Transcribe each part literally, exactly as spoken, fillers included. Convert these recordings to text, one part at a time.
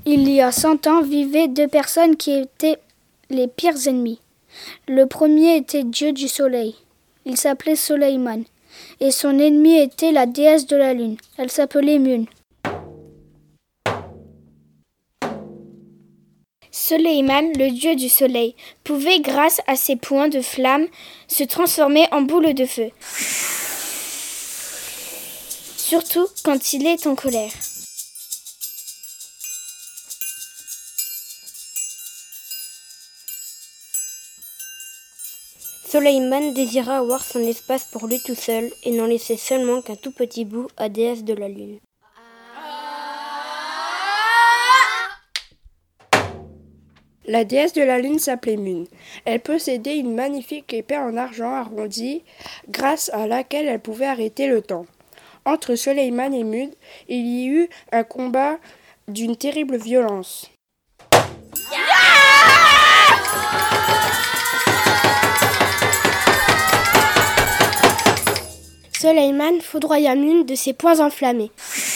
Il y a cent ans vivaient deux personnes qui étaient les pires ennemis. Le premier était Dieu du soleil. Il s'appelait Soleiman. Et son ennemi était la déesse de la lune. Elle s'appelait Mun. Soleiman, le dieu du soleil, pouvait, grâce à ses poings de flamme, se transformer en boule de feu. Surtout quand il est en colère. Soleiman désira avoir son espace pour lui tout seul et n'en laissait seulement qu'un tout petit bout à déesse de la lune. La déesse de la lune s'appelait Mun. Elle possédait une magnifique épée en argent arrondi, grâce à laquelle elle pouvait arrêter le temps. Entre Soleiman et Mun, il y eut un combat d'une terrible violence. Soleiman foudroya Mun de ses poings enflammés.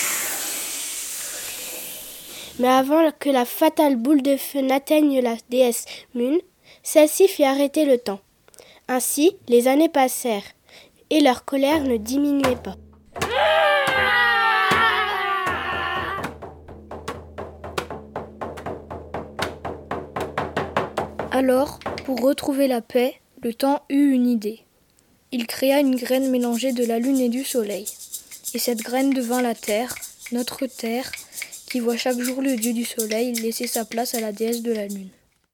Mais avant que la fatale boule de feu n'atteigne la déesse Mun, celle-ci fit arrêter le temps. Ainsi, les années passèrent, et leur colère ne diminuait pas. Alors, pour retrouver la paix, le temps eut une idée. Il créa une graine mélangée de la lune et du soleil. Et cette graine devint la terre, notre terre, qui voit chaque jour le dieu du soleil laisser sa place à la déesse de la lune.